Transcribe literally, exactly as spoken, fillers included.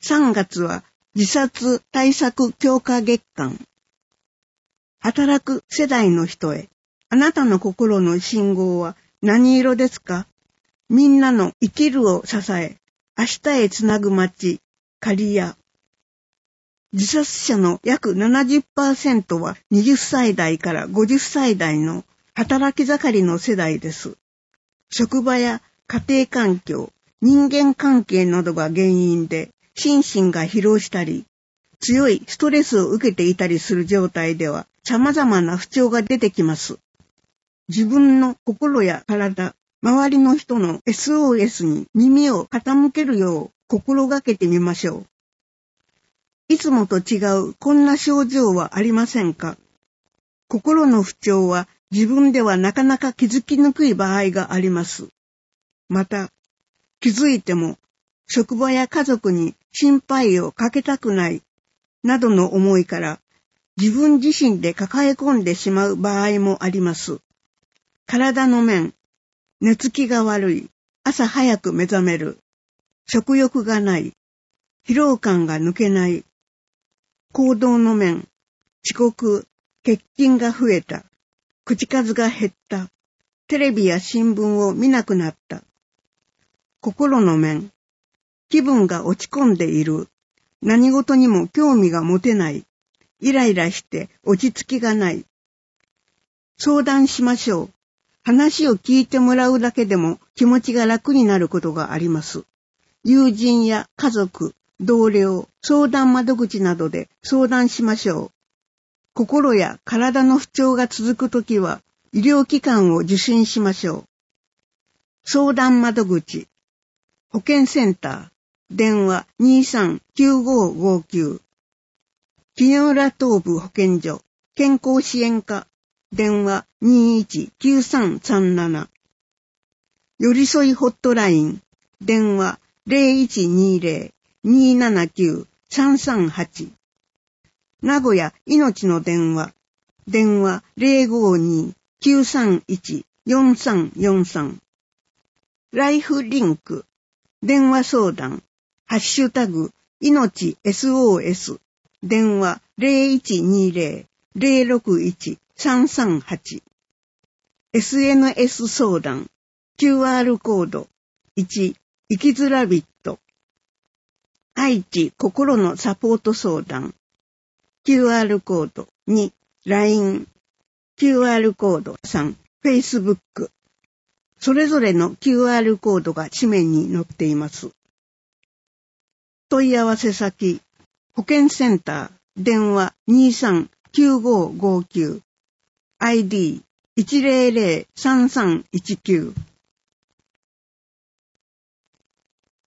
さんがつは自殺対策強化月間。働く世代の人へ、あなたの心の信号は何色ですか？みんなの生きるを支え、明日へつなぐ街、刈谷。自殺者の約 ななじゅっパーセント ははたち代からごじゅっさい代の働き盛りの世代です。職場や家庭環境、人間関係などが原因で心身が疲労したり、強いストレスを受けていたりする状態では様々な不調が出てきます。自分の心や体、周りの人の エスオーエス に耳を傾けるよう心がけてみましょう。いつもと違うこんな症状はありませんか？心の不調は自分ではなかなか気づきにくい場合があります。また、気づいても職場や家族に心配をかけたくないなどの思いから自分自身で抱え込んでしまう場合もあります。体の面、寝つきが悪い、朝早く目覚める、食欲がない、疲労感が抜けない、行動の面、遅刻、欠勤が増えた、口数が減った、テレビや新聞を見なくなった、心の面、気分が落ち込んでいる、何事にも興味が持てない、イライラして落ち着きがない。相談しましょう。話を聞いてもらうだけでも気持ちが楽になることがあります。友人や家族、同僚、相談窓口などで相談しましょう。心や体の不調が続くときは医療機関を受診しましょう。相談窓口、保健センター、電話 にさんきゅうごごきゅう。木浦東部保健所、健康支援課、電話 にいちきゅうさんさんなな。寄り添いホットライン、電話 ゼロいちにゼロ にななきゅう さんさんはち。名古屋いのちの電話、電話 ゼロごに きゅうさんいち よんさんよんさん。ライフリンク、電話相談、ハッシュタグ、いのち エスオーエス、電話 ゼロいちにゼロ ゼロろくいち さんさんはち。エスエヌエス 相談、キューアール コード、いち、生きづらビット。愛知心のサポート相談、キューアール コード、に、ライン、キューアール コード、さん、Facebook。それぞれの キューアール コードが紙面に載っています。問い合わせ先、保健センター、電話 にさんきゅうごごきゅう、アイディーいちゼロゼロさんさんいちきゅう。